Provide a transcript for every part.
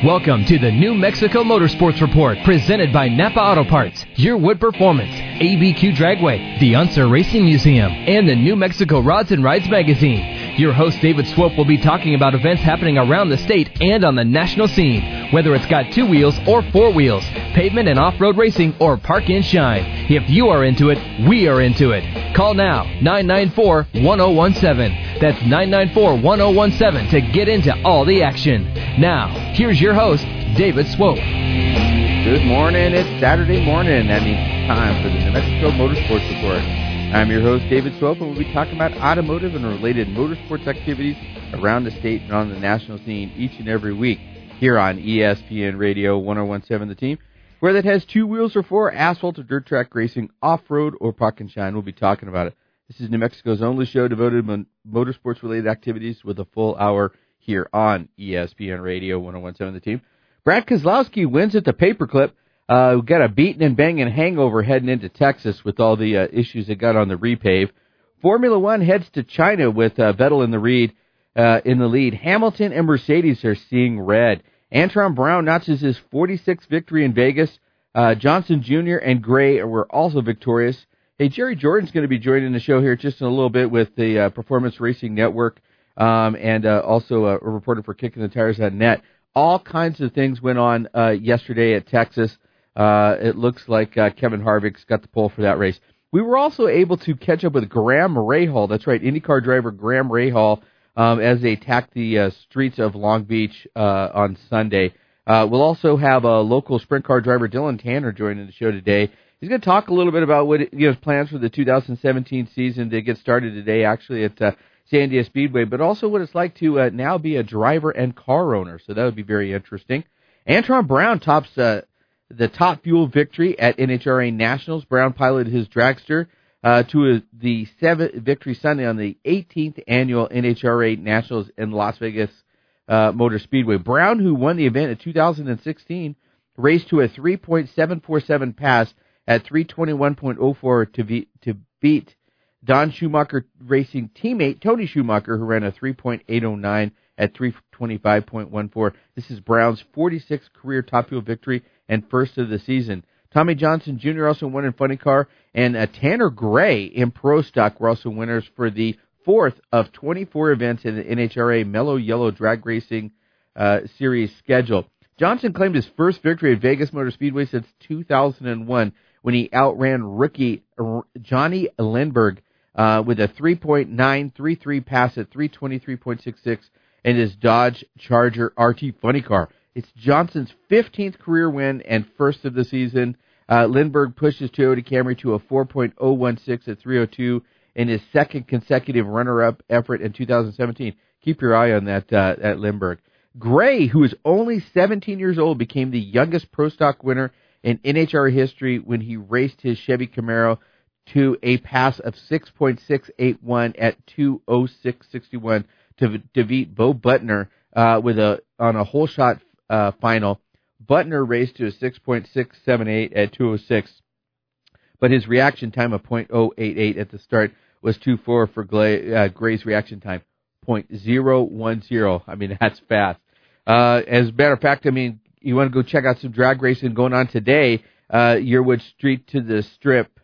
Welcome to the New Mexico Motorsports Report, presented by Napa Auto Parts, Yearwood Performance, ABQ Dragway, the Unser Racing Museum, and the New Mexico Rods and Rides magazine. Your host, David Swope, will be talking about events happening around the state and on the national scene, whether it's got 2 wheels or 4 wheels, pavement and off-road racing, or park and shine. If you are into it, we are into it. Call now, 994-1017. That's 994-1017 to get into all the action. Now, here's your host, David Swope. Good morning. It's Saturday morning. That means it's time for the New Mexico Motorsports Report. I'm your host, David Swope, and we'll be talking about automotive and related motorsports activities around the state and on the national scene each and every week here on ESPN Radio 1017 The Team, whether it has 2 wheels or 4, asphalt or dirt track racing, off-road or park and shine. We'll be talking about it. This is New Mexico's only show devoted to motorsports-related activities with a full hour here on ESPN Radio 1017 The Team. Brad Keselowski wins at the paperclip. We got a beating and banging hangover heading into Texas with all the issues it got on the repave. Formula One heads to China with Vettel in the lead. Hamilton and Mercedes are seeing red. Antron Brown notches his 46th victory in Vegas. Johnson Jr. and Gray were also victorious. Hey, Jerry Jordan's going to be joining the show here just in a little bit with the Performance Racing Network and also a reporter for KickingTheTires.net. All kinds of things went on yesterday at Texas. It looks like Kevin Harvick's got the pole for that race. We were also able to catch up with Graham Rahal. That's right, IndyCar driver Graham Rahal, as they attacked the streets of Long Beach on Sunday. We'll also have a local sprint car driver, Dylan Tanner, joining the show today. He's going to talk a little bit about what his plans for the 2017 season to get started today, actually, at Sandia Speedway, but also what it's like to now be a driver and car owner. So that would be very interesting. Antron Brown tops the top fuel victory at NHRA Nationals. Brown piloted his dragster to the 7th victory Sunday on the 18th annual NHRA Nationals in Las Vegas Motor Speedway. Brown, who won the event in 2016, raced to a 3.747 pass at 321.04 to beat Don Schumacher Racing teammate Tony Schumacher, who ran a 3.809 at 325.14. This is Brown's 46th career top fuel victory and first of the season. Tommy Johnson Jr. also won in Funny Car, and Tanner Gray in Pro Stock were also winners for the 4th of 24 events in the NHRA Mellow Yellow Drag Racing Series schedule. Johnson claimed his first victory at Vegas Motor Speedway since 2001 when he outran rookie Johnny Lindbergh with a 3.933 pass at 323.66 in his Dodge Charger RT Funny Car. It's Johnson's 15th career win and first of the season. Lindbergh pushed his Toyota Camry to a 4.016 at 302 in his second consecutive runner-up effort in 2017. Keep your eye on that at Lindbergh. Gray, who is only 17 years old, became the youngest Pro Stock winner in NHRA history when he raced his Chevy Camaro to a pass of 6.681 at 2:06.61 to beat Bo Butner on a whole shot final. Butner raced to a 6.678 at 2:06, but his reaction time of 0.088 at the start was 2:4 for Gray's reaction time, 0.010. I mean, that's fast. As a matter of fact, I mean, you want to go check out some drag racing going on today. Yearwood Street to Strip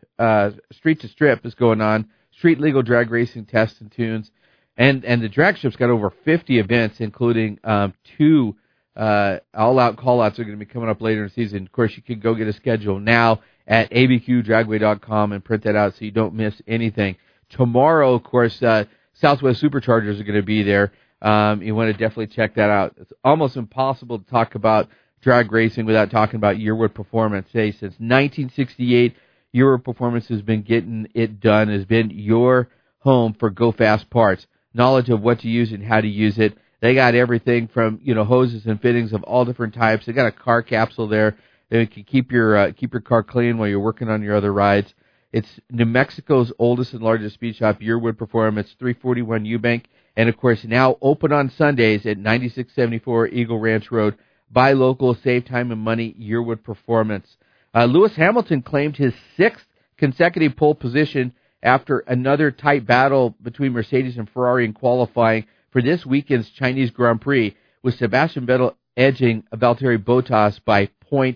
is going on. Street legal drag racing tests and tunes. And the drag strip's got over 50 events, including 2 all-out call-outs are going to be coming up later in the season. Of course, you can go get a schedule now at abqdragway.com and print that out so you don't miss anything. Tomorrow, of course, Southwest Superchargers are going to be there. You want to definitely check that out. It's almost impossible to talk about drag racing without talking about Yearwood Performance. Hey, since 1968, Yearwood Performance has been getting it done, has been your home for Go Fast parts. Knowledge of what to use and how to use it. They got everything from, hoses and fittings of all different types. They got a car capsule there. They can keep your car clean while you're working on your other rides. It's New Mexico's oldest and largest speed shop, Yearwood Performance, 341 Eubank, and of course now open on Sundays at 9674 Eagle Ranch Road. Buy local, save time and money, Yearwood Performance. Lewis Hamilton claimed his 6th consecutive pole position after another tight battle between Mercedes and Ferrari in qualifying for this weekend's Chinese Grand Prix, with Sebastian Vettel edging Valtteri Bottas by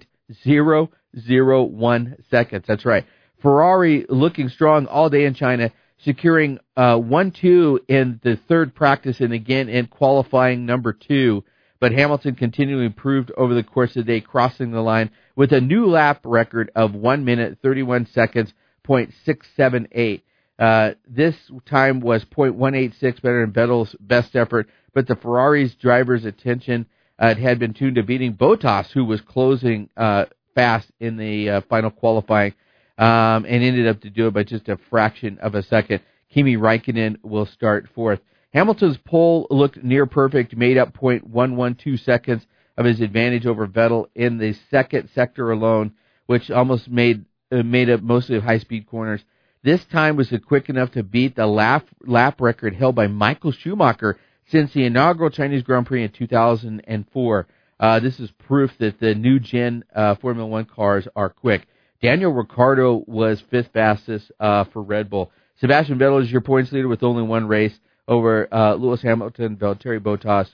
0.001 seconds. That's right. Ferrari looking strong all day in China, securing 1-2 in the third practice and again in qualifying number 2. But Hamilton continually improved over the course of the day, crossing the line with a new lap record of 1 minute, 31 seconds, 0.678. This time was 0.186, better than Vettel's best effort, but the Ferrari's drivers' attention had been tuned to beating Bottas, who was closing fast in the final qualifying, and ended up to do it by just a fraction of a second. Kimi Räikkönen will start fourth. Hamilton's pole looked near perfect, made up 0.112 seconds of his advantage over Vettel in the second sector alone, which almost made up mostly of high-speed corners. This time was quick enough to beat the lap record held by Michael Schumacher since the inaugural Chinese Grand Prix in 2004. This is proof that the new gen Formula One cars are quick. Daniel Ricciardo was fifth fastest for Red Bull. Sebastian Vettel is your points leader with only one race over Lewis Hamilton, Valtteri Bottas,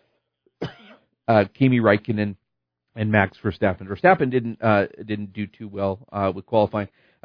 Kimi Räikkönen, and Max Verstappen. Verstappen didn't do too well with qualifying.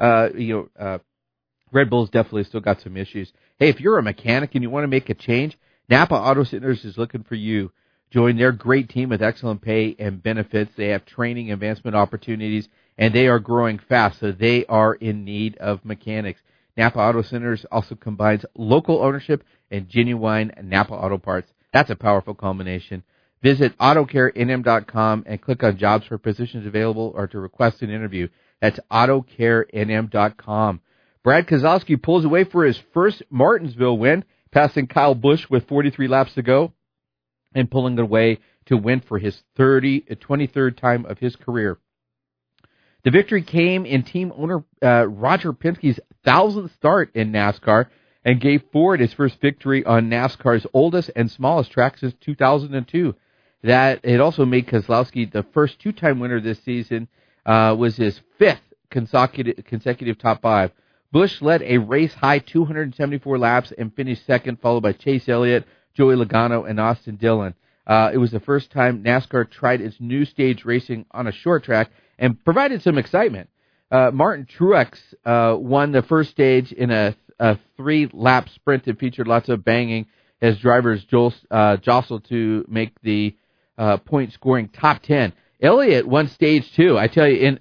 Red Bull's definitely still got some issues. Hey, if you're a mechanic and you want to make a change, Napa Auto Centers is looking for you. Join their great team with excellent pay and benefits. They have training, advancement opportunities, and they are growing fast, so they are in need of mechanics. Napa Auto Centers also combines local ownership and genuine Napa Auto Parts. That's a powerful combination. Visit AutoCareNM.com and click on jobs for positions available or to request an interview. That's AutoCareNM.com. Brad Keselowski pulls away for his first Martinsville win, passing Kyle Busch with 43 laps to go and pulling away to win for his 23rd time of his career. The victory came in team owner Roger Penske's 1,000th start in NASCAR and gave Ford his first victory on NASCAR's oldest and smallest track since 2002. That it also made Keselowski the first two-time winner this season, was his fifth consecutive top five. Busch led a race-high 274 laps and finished second, followed by Chase Elliott, Joey Logano, and Austin Dillon. It was the first time NASCAR tried its new stage racing on a short track and provided some excitement. Martin Truex won the first stage in a three-lap sprint that featured lots of banging as drivers jostled to make the point-scoring top 10. Elliott won stage 2, I tell you,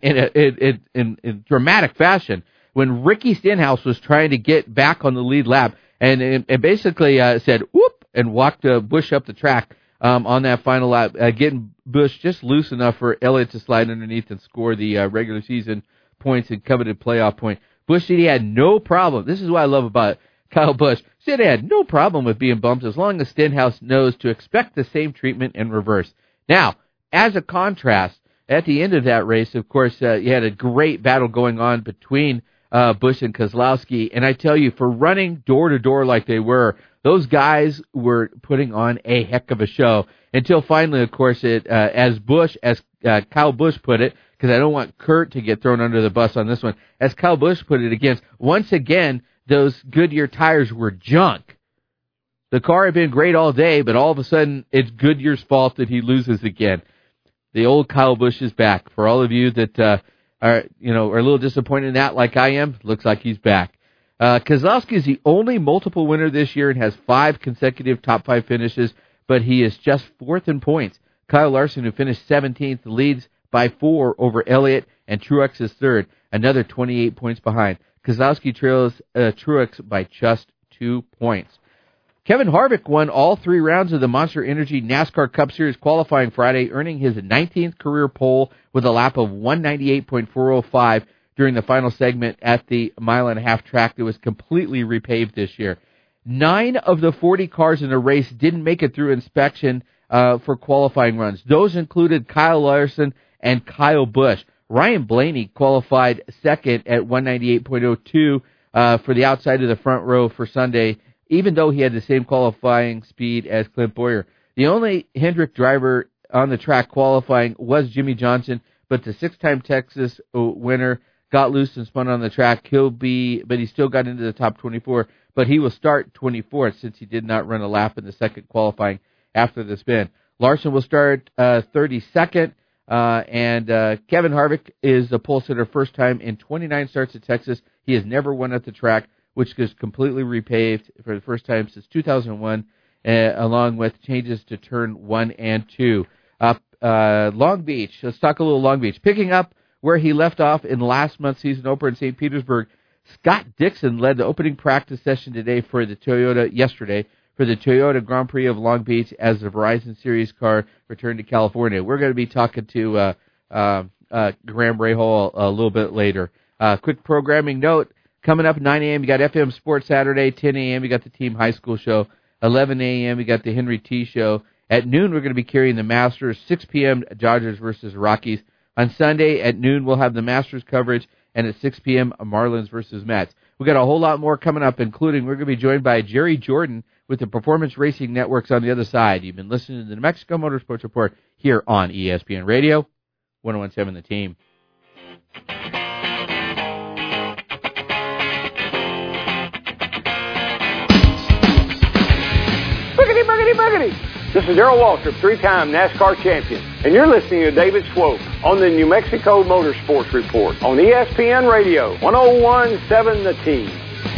in dramatic fashion, when Ricky Stenhouse was trying to get back on the lead lap and basically said, whoop, and walked Busch up the track on that final lap, getting Busch just loose enough for Elliott to slide underneath and score the regular season points and coveted playoff point. Busch said he had no problem. This is what I love about Kyle Busch. Said he had no problem with being bumped as long as Stenhouse knows to expect the same treatment in reverse. Now, as a contrast, at the end of that race, of course, you had a great battle going on between Busch and Keselowski. And I tell you, for running door-to-door like they were, those guys were putting on a heck of a show. Until finally, of course, as Kyle Busch put it, because I don't want Kurt to get thrown under the bus on this one, as Kyle Busch put it once again, those Goodyear tires were junk. The car had been great all day, but all of a sudden, it's Goodyear's fault that he loses again. The old Kyle Busch is back. For all of you that are a little disappointed in that, like I am, looks like he's back. Keselowski is the only multiple winner this year and has 5 consecutive top 5 finishes, but he is just 4th in points. Kyle Larson, who finished 17th, leads by 4 over Elliott, and Truex is 3rd, another 28 points behind. Keselowski trails Truex by just 2 points. Kevin Harvick won all 3 rounds of the Monster Energy NASCAR Cup Series qualifying Friday, earning his 19th career pole with a lap of 198.405 during the final segment at the mile-and-a-half track that was completely repaved this year. 9 of the 40 cars in the race didn't make it through inspection for qualifying runs. Those included Kyle Larson and Kyle Busch. Ryan Blaney qualified second at 198.02 for the outside of the front row for Sunday, even though he had the same qualifying speed as Clint Bowyer. The only Hendrick driver on the track qualifying was Jimmy Johnson, but the 6-time Texas winner got loose and spun on the track. But he still got into the top 24, but he will start 24th since he did not run a lap in the second qualifying after the spin. Larson will start 32nd. And Kevin Harvick is the pole sitter first time in 29 starts at Texas. He has never won at the track, which is completely repaved for the first time since 2001, along with changes to turn 1 and 2. Long Beach, let's talk a little Long Beach. Picking up where he left off in last month's season opener in St. Petersburg, Scott Dixon led the opening practice session today for the Toyota Grand Prix of Long Beach as the Verizon Series car returned to California. We're going to be talking to Graham Rahal a little bit later. Quick programming note, coming up at 9 a.m., you got FM Sports Saturday. 10 a.m., you got the Team High School Show. 11 a.m., you got the Henry T. Show. At noon, we're going to be carrying the Masters. 6 p.m., Dodgers versus Rockies. On Sunday at noon, we'll have the Masters coverage, and at 6 p.m., Marlins versus Mets. We got a whole lot more coming up, including we're going to be joined by Jerry Jordan with the Performance Racing Networks on the other side. You've been listening to the New Mexico Motorsports Report here on ESPN Radio, 101.7 The Team. Boogity, boogity, boogity. This is Darrell Waltrip, 3-time NASCAR champion, and you're listening to David Swope on the New Mexico Motorsports Report on ESPN Radio, 101.7 The Team.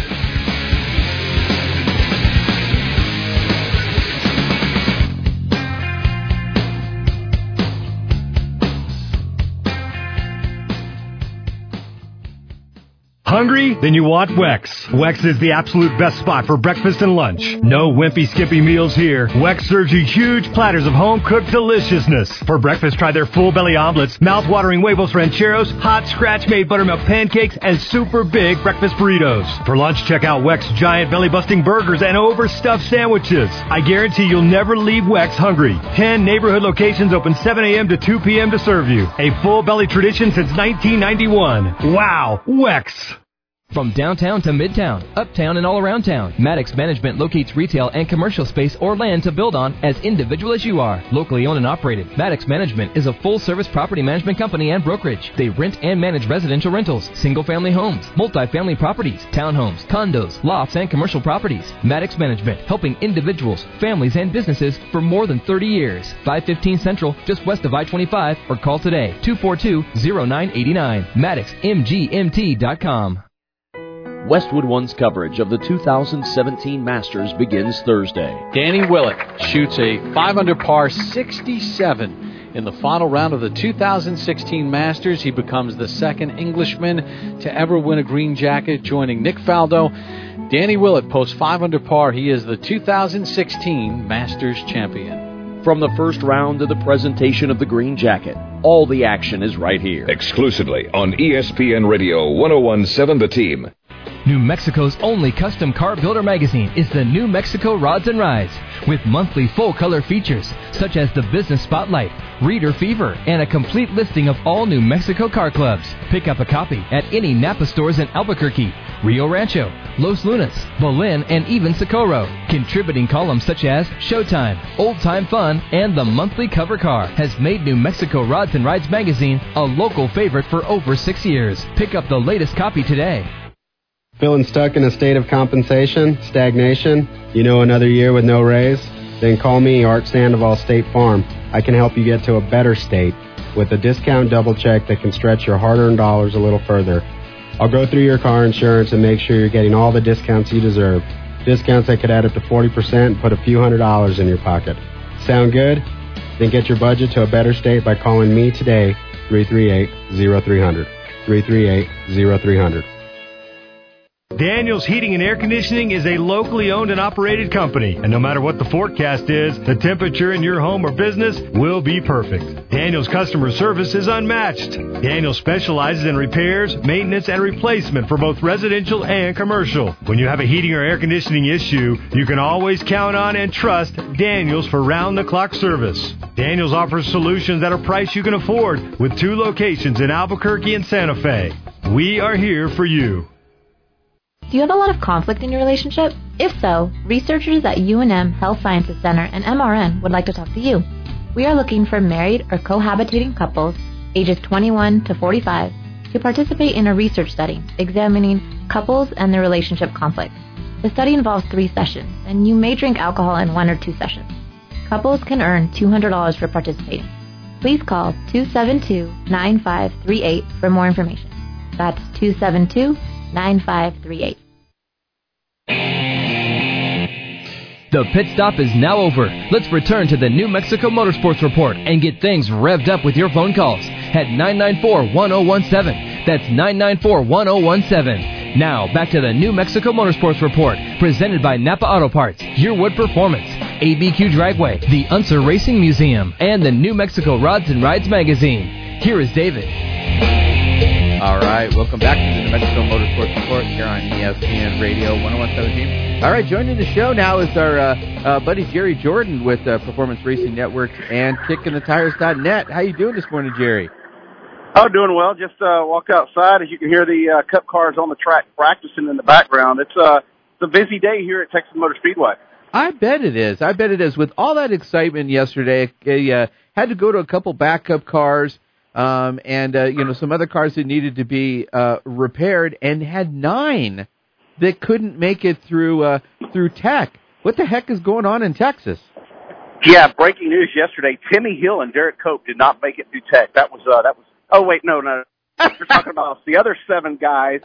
Hungry? Then you want Wex. Wex is the absolute best spot for breakfast and lunch. No wimpy, skippy meals here. Wex serves you huge platters of home-cooked deliciousness. For breakfast, try their full-belly omelets, mouth-watering huevos rancheros, hot scratch-made buttermilk pancakes, and super big breakfast burritos. For lunch, check out Wex giant belly-busting burgers and overstuffed sandwiches. I guarantee you'll never leave Wex hungry. 10 neighborhood locations open 7 a.m. to 2 p.m. to serve you. A full-belly tradition since 1991. Wow, Wex. From downtown to midtown, uptown, and all around town, Maddox Management locates retail and commercial space or land to build on as individual as you are. Locally owned and operated, Maddox Management is a full-service property management company and brokerage. They rent and manage residential rentals, single-family homes, multi-family properties, townhomes, condos, lofts, and commercial properties. Maddox Management, helping individuals, families, and businesses for more than 30 years. 515 Central, just west of I-25, or call today, 242-0989, MaddixMGMT.com. Westwood One's coverage of the 2017 Masters begins Thursday. Danny Willett shoots a 5-under par 67 in the final round of the 2016 Masters. He becomes the second Englishman to ever win a green jacket, joining Nick Faldo. Danny Willett posts 5-under par. He is the 2016 Masters champion. From the first round to the presentation of the green jacket, all the action is right here. Exclusively on ESPN Radio 101.7 The Team. New Mexico's only custom car builder magazine is the New Mexico Rods and Rides, with monthly full-color features such as the Business Spotlight, Reader Fever, and a complete listing of all New Mexico car clubs. Pick up a copy at any Napa stores in Albuquerque, Rio Rancho, Los Lunas, Belen, and even Socorro. Contributing columns such as Showtime, Old Time Fun, and the monthly cover car has made New Mexico Rods and Rides magazine a local favorite for over 6 years. Pick up the latest copy today. Feeling stuck in a state of compensation, stagnation, another year with no raise? Then call me, Art Sandoval State Farm. I can help you get to a better state with a discount double check that can stretch your hard-earned dollars a little further. I'll go through your car insurance and make sure you're getting all the discounts you deserve. Discounts that could add up to 40% and put a few $100s in your pocket. Sound good? Then get your budget to a better state by calling me today, 338-0300. 338-0300. Daniels Heating and Air Conditioning is a locally owned and operated company, and no matter what the forecast is, the temperature in your home or business will be perfect. Daniels customer service is unmatched. Daniels specializes in repairs, maintenance, and replacement for both residential and commercial. When you have a heating or air conditioning issue, you can always count on and trust Daniels for round-the-clock service. Daniels offers solutions at a price you can afford, with 2 locations in Albuquerque and Santa Fe. We are here for you. Do you have a lot of conflict in your relationship? If so, researchers at UNM Health Sciences Center and MRN would like to talk to you. We are looking for married or cohabitating couples, ages 21 to 45, to participate in a research study examining couples and their relationship conflict. The study involves 3 sessions, and you may drink alcohol in 1 or 2 sessions. Couples can earn $200 for participating. Please call 272-9538 for more information. That's 272-9538. The pit stop is now over. Let's return to the New Mexico Motorsports Report and get things revved up with your phone calls at 994-1017. That's 994-1017. Now, back to the New Mexico Motorsports Report, presented by Napa Auto Parts, Your Wood Performance, ABQ Dragway, the Unser Racing Museum, and the New Mexico Rods and Rides magazine. Here is David. All right, welcome back to the New Mexico Motorsports Report here on ESPN Radio 101.17. All right, joining the show now is our buddy Jerry Jordan with Performance Racing Network and KickingTheTires.net. How you doing this morning, Jerry? Oh, doing well. Just walked outside. As you can hear the Cup cars on the track practicing in the background. It's a busy day here at Texas Motor Speedway. I bet it is. With all that excitement yesterday, had to go to a couple backup cars. And some other cars that needed to be repaired, and had 9 that couldn't make it through Tech. What the heck is going on in Texas? Yeah, breaking news yesterday: Timmy Hill and Derek Cope did not make it through Tech. That was. Oh wait, no. We're talking about the other 7 guys: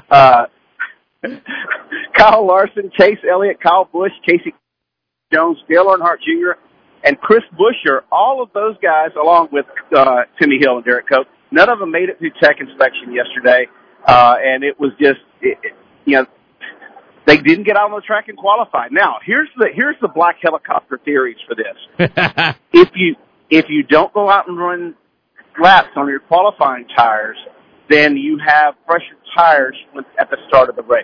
Kyle Larson, Chase Elliott, Kyle Busch, Casey Jones, Dale Earnhardt Jr., and Chris Buescher. All of those guys, along with Timmy Hill and Derek Cope, none of them made it through Tech inspection yesterday, and it was just, they didn't get out on the track and qualify. Now, here's the black helicopter theories for this. If you don't go out and run laps on your qualifying tires, then you have fresher tires at the start of the race.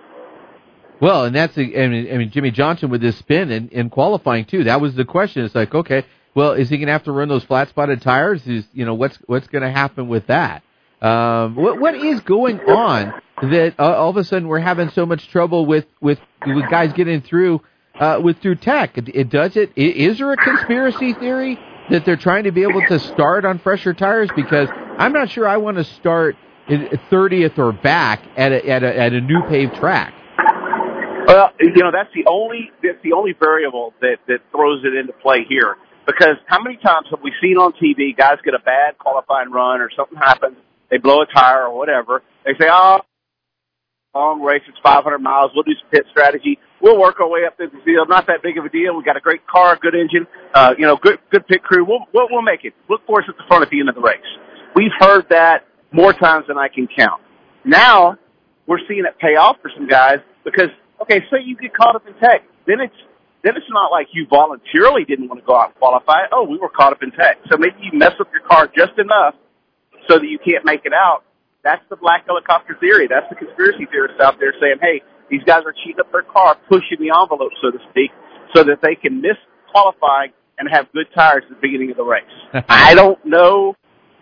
Well, and that's, Jimmy Johnson with his spin in qualifying too. That was the question. It's like, okay, well, is he going to have to run those flat spotted tires? What's going to happen with that? What is going on that all of a sudden we're having so much trouble with guys getting through Tech? Is there a conspiracy theory that they're trying to be able to start on fresher tires? Because I'm not sure I want to start 30th or back at a new paved track. Well, that's the only variable that throws it into play here. Because how many times have we seen on TV guys get a bad qualifying run or something happens, they blow a tire or whatever, they say, long race, it's 500 miles, we'll do some pit strategy, we'll work our way up to the field, not that big of a deal, we got a great car, good engine, good pit crew, we'll make it. Look for us at the front at the end of the race. We've heard that more times than I can count. Now, we're seeing it pay off for some guys because, okay, say you get caught up in Tech, then it's not like you voluntarily didn't want to go out and qualify. Oh, we were caught up in Tech. So maybe you mess up your car just enough so that you can't make it out. That's the black helicopter theory. That's the conspiracy theorists out there saying, hey, these guys are cheating up their car, pushing the envelope, so to speak, so that they can miss qualifying and have good tires at the beginning of the race. I don't know.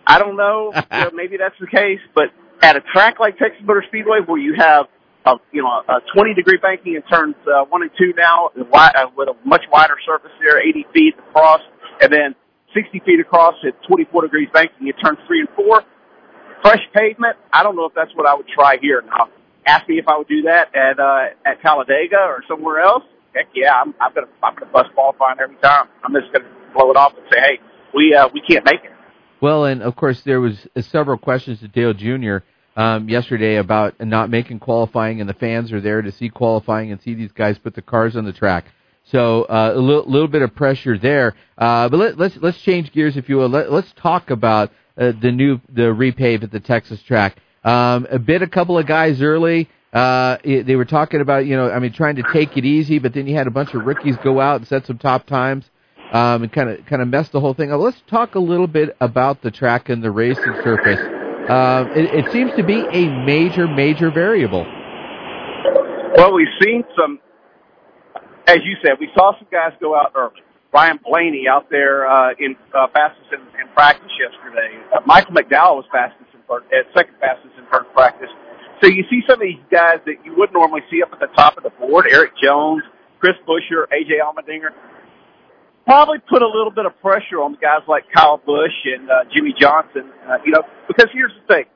Maybe that's the case, but at a track like Texas Motor Speedway where you have a 20-degree banking in turns 1 and 2 now, with a much wider surface there, 80 feet across, and then 60 feet across at 24 degrees banking in turns 3 and 4. Fresh pavement, I don't know if that's what I would try here. Now, ask me if I would do that at Talladega or somewhere else. Heck yeah, I'm gonna bust qualifying every time. I'm just gonna blow it off and say, hey, we can't make it. Well, and of course there was several questions to Dale Jr. Yesterday about not making qualifying, and the fans are there to see qualifying and see these guys put the cars on the track. So a little bit of pressure there. But let's change gears, if you will. Let's talk about the repave at the Texas track. A couple of guys early. They were talking about trying to take it easy, but then you had a bunch of rookies go out and set some top times. And kind of messed the whole thing up. Let's talk a little bit about the track and the racing surface. It seems to be a major variable. Well, we've seen some, as you said, we saw some guys go out early. Ryan Blaney out there fastest in practice yesterday. Michael McDowell was second fastest in first practice. So you see some of these guys that you wouldn't normally see up at the top of the board, Eric Jones, Chris Buescher, A.J. Allmendinger. Probably put a little bit of pressure on guys like Kyle Busch and Jimmy Johnson, because here's the thing.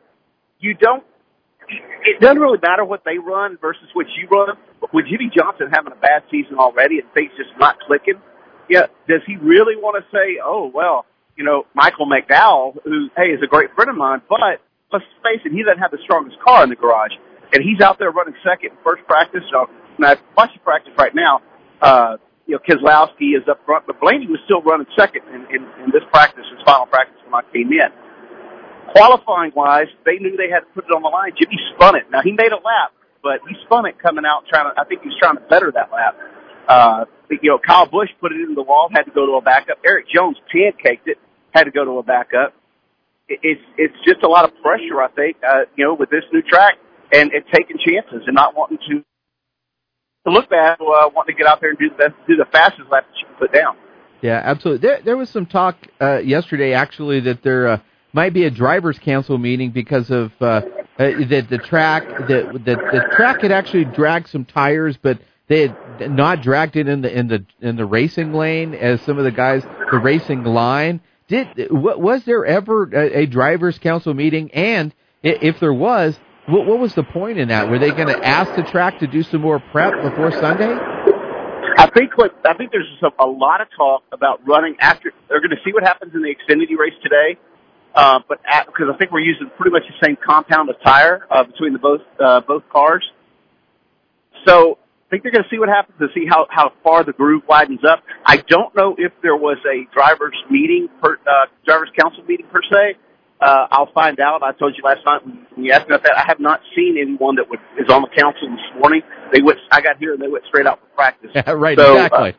It doesn't really matter what they run versus what you run. With Jimmy Johnson having a bad season already and things just not clicking, does he really want to say, oh, well, Michael McDowell, who, hey, is a great friend of mine, but let's face it, he doesn't have the strongest car in the garage. And he's out there running second in first practice. So, now, watching practice right now, Keselowski is up front, but Blaney was still running second in this practice, his final practice when I came in. Qualifying-wise, they knew they had to put it on the line. Jimmy spun it. Now, he made a lap, but he spun it coming out I think he was trying to better that lap. Kyle Busch put it in the wall, had to go to a backup. Eric Jones pancaked it, had to go to a backup. It's just a lot of pressure, I think, with this new track and taking chances and not wanting to look bad, wanting to get out there and do the fastest lap that you can put down. Yeah, absolutely. There was some talk yesterday, actually, that there might be a drivers' council meeting because of the track. The track had actually dragged some tires, but they had not dragged it in the racing lane as some of the guys, the racing line. Was there ever a drivers' council meeting? And if there was, what was the point in that? Were they going to ask the track to do some more prep before Sunday? I think there's a lot of talk about running after. They're going to see what happens in the Xfinity race today, because I think we're using pretty much the same compound of tire between both cars. So I think they're going to see what happens to see how far the groove widens up. I don't know if there was a drivers' council meeting per se. I'll find out. I told you last night when you asked me about that. I have not seen anyone that is on the council this morning. I got here and they went straight out for practice. Yeah, right, so, exactly.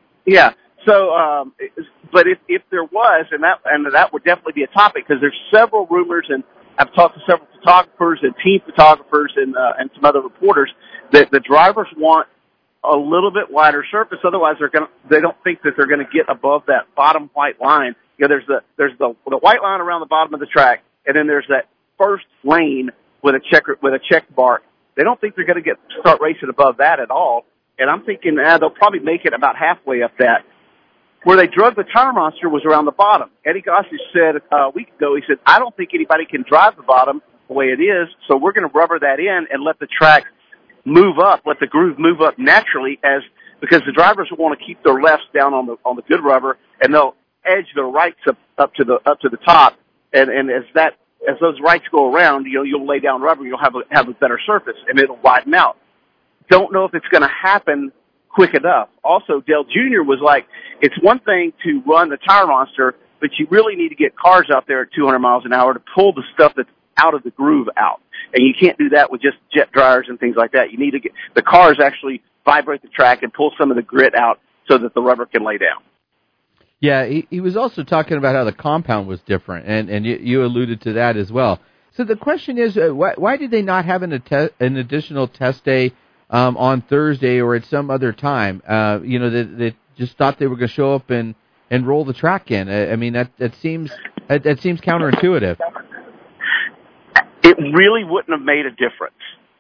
But if there was, and that would definitely be a topic because there's several rumors, and I've talked to several photographers and team photographers and some other reporters that the drivers want a little bit wider surface. Otherwise, they don't think that they're going to get above that bottom white line. There's the white line around the bottom of the track, and then there's that first lane with a check mark. They don't think they're going to start racing above that at all. And I'm thinking they'll probably make it about halfway up that. Where they drug the tire monster was around the bottom. Eddie Gossage said a week ago, he said, I don't think anybody can drive the bottom the way it is, so we're going to rubber that in and let the track move up, let the groove move up naturally because the drivers will want to keep their lefts down on the good rubber, and they'll edge their rights up to the top. And as those rights go around, you'll lay down rubber, you'll have a better surface, and it'll widen out. Don't know if it's going to happen quick enough. Also, Dale Jr. was like, it's one thing to run the tire monster, but you really need to get cars out there at 200 miles an hour to pull the stuff that's out of the groove out. And you can't do that with just jet dryers and things like that. You need to get the cars actually vibrate the track and pull some of the grit out so that the rubber can lay down. Yeah, he was also talking about how the compound was different, and you alluded to that as well. So the question is, why did they not have an additional test day on Thursday or at some other time? They just thought they were going to show up and roll the track in. I mean, that seems counterintuitive. It really wouldn't have made a difference.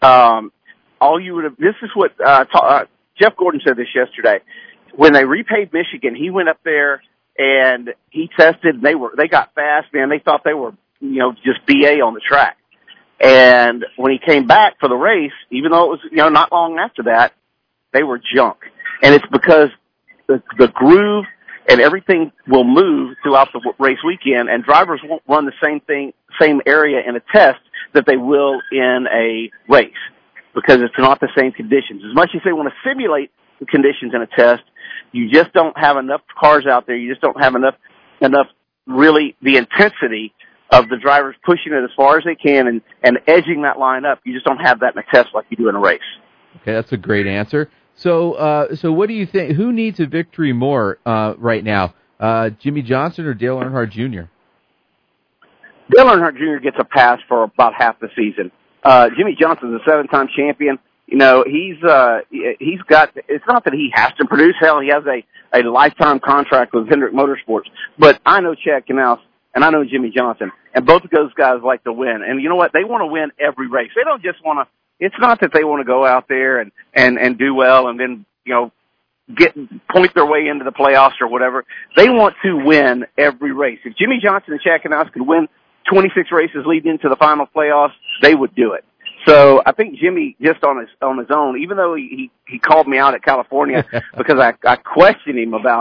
This is what Jeff Gordon said this yesterday. When they repaved Michigan, he went up there and he tested. And they got fast, man. They thought they were just BA on the track. And when he came back for the race, even though it was not long after that, they were junk. And it's because the groove and everything will move throughout the race weekend, and drivers won't run the same area in a test that they will in a race because it's not the same conditions. As much as they want to simulate the conditions in a test, you just don't have enough cars out there. You just don't have enough really the intensity of the drivers pushing it as far as they can and edging that line up. You just don't have that in a test like you do in a race. Okay, that's a great answer. So what do you think? Who needs a victory more right now, Jimmy Johnson or Dale Earnhardt Jr.? Dale Earnhardt Jr. gets a pass for about half the season. Jimmy Johnson's a 7-time champion. He's got. It's not that he has to produce. Hell, he has a lifetime contract with Hendrick Motorsports. But I know Chad Knaus and I know Jimmy Johnson, and both of those guys like to win. And you know what? They want to win every race. They don't just want to. It's not that they want to go out there and do well and then point their way into the playoffs or whatever. They want to win every race. If Jimmy Johnson and Chad Knaus could win 26 races leading into the final playoffs, they would do it. So I think Jimmy, just on his own, even though he called me out at California because I questioned him about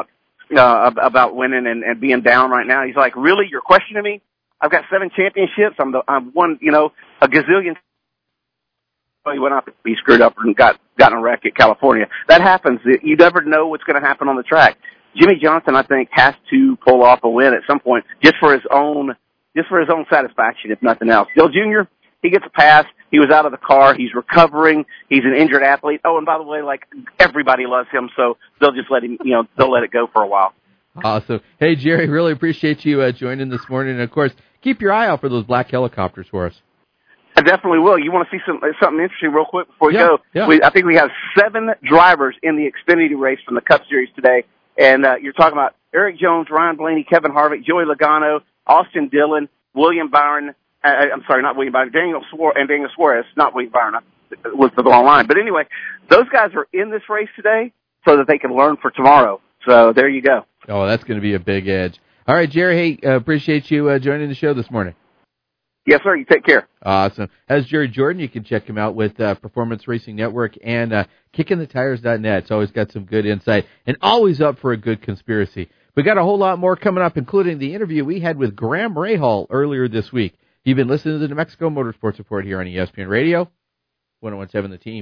about winning and being down right now. He's like, really? You're questioning me? I've got 7 championships. I'm won, a gazillion. He went up, he screwed up and got in a wreck at California. That happens. You never know what's going to happen on the track. Jimmy Johnson, I think, has to pull off a win at some point, just for his own satisfaction, if nothing else. Dale Jr., he gets a pass. He was out of the car. He's recovering. He's an injured athlete. Oh, and by the way, like, everybody loves him, so they'll just let him, they'll let it go for a while. Awesome. Hey, Jerry, really appreciate you joining this morning. And, of course, keep your eye out for those black helicopters for us. I definitely will. You want to see something interesting real quick before we go? Yeah. I think we have 7 drivers in the Xfinity race from the Cup Series today. And you're talking about Eric Jones, Ryan Blaney, Kevin Harvick, Joey Logano, Austin Dillon, William Byron. I'm sorry, not William Byron. Daniel Suarez, not William Byron. Was the wrong line. But anyway, those guys are in this race today so that they can learn for tomorrow. So there you go. Oh, that's going to be a big edge. All right, Jerry, hey, appreciate you joining the show this morning. Yes, sir. You take care. Awesome. That's Jerry Jordan. You can check him out with Performance Racing Network and kickingthetires.net. It's always got some good insight and always up for a good conspiracy. We got a whole lot more coming up, including the interview we had with Graham Rahal earlier this week. You've been listening to the New Mexico Motorsports Report here on ESPN Radio, 101.7 The Team.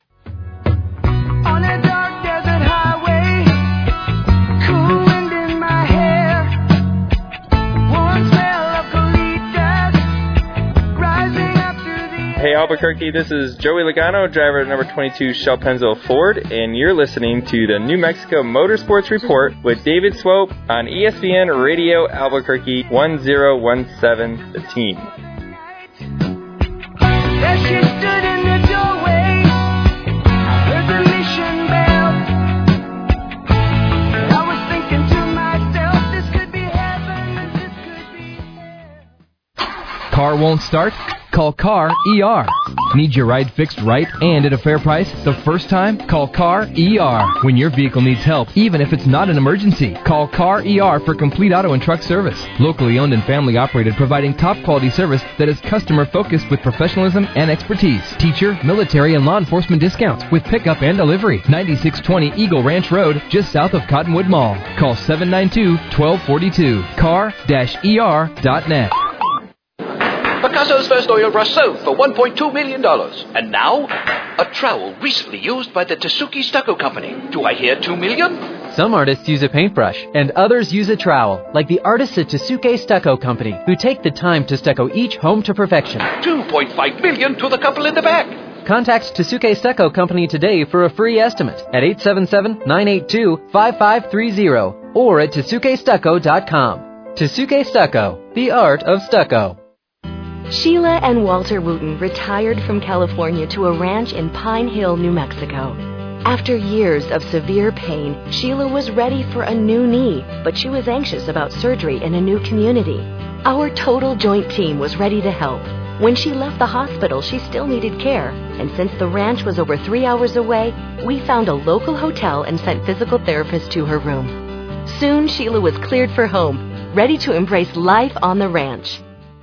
On a dark desert highway, cool wind in my hair, warm smell of colitas rising up through the air. Hey Albuquerque, this is Joey Logano, driver of number 22 Shell Pennzoil Ford, and you're listening to the New Mexico Motorsports Report with David Swope on ESPN Radio Albuquerque 1017 The Team. There she stood in the doorway, heard the mission bell. I was thinking to myself, this could be heaven and this could be hell. Car won't start? Call Car ER. Need your ride fixed right and at a fair price the first time? Call Car ER. When your vehicle needs help, even if it's not an emergency, call Car ER for complete auto and truck service. Locally owned and family operated, providing top quality service that is customer focused with professionalism and expertise. Teacher, military, and law enforcement discounts with pickup and delivery. 9620 Eagle Ranch Road, just south of Cottonwood Mall. Call 792-1242. car-er.net. Picasso's first oil brush sold for $1.2 million. And now, a trowel recently used by the Tasuki Stucco Company. Do I hear $2 million? Some artists use a paintbrush, and others use a trowel, like the artists at Tasuke Stucco Company, who take the time to stucco each home to perfection. $2.5 million to the couple in the back. Contact Tasuke Stucco Company today for a free estimate at 877-982-5530 or at TasukeStucco.com. Tasuke Stucco, the art of stucco. Sheila and Walter Wooten retired from California to a ranch in Pine Hill, New Mexico. After years of severe pain, Sheila was ready for a new knee, but she was anxious about surgery in a new community. Our total joint team was ready to help. When she left the hospital, she still needed care, and since the ranch was over 3 hours away, we found a local hotel and sent physical therapists to her room. Soon, Sheila was cleared for home, ready to embrace life on the ranch.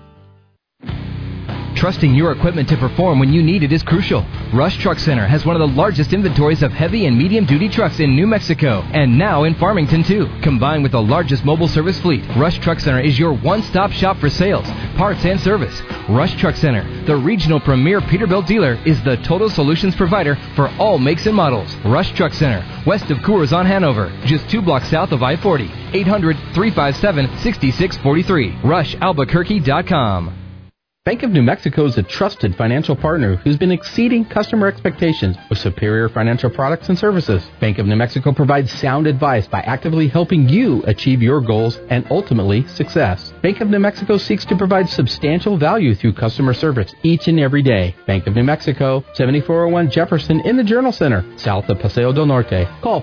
Trusting your equipment to perform when you need it is crucial. Rush Truck Center has one of the largest inventories of heavy and medium-duty trucks in New Mexico, and now in Farmington, too. Combined with the largest mobile service fleet, Rush Truck Center is your one-stop shop for sales, parts, and service. Rush Truck Center, the regional premier Peterbilt dealer, is the total solutions provider for all makes and models. Rush Truck Center, west of Coors on Hanover, just 2 blocks south of I-40, 800-357-6643, rushalbuquerque.com. Bank of New Mexico is a trusted financial partner who's been exceeding customer expectations with superior financial products and services. Bank of New Mexico provides sound advice by actively helping you achieve your goals and ultimately success. Bank of New Mexico seeks to provide substantial value through customer service each and every day. Bank of New Mexico, 7401 Jefferson in the Journal Center, south of Paseo del Norte. Call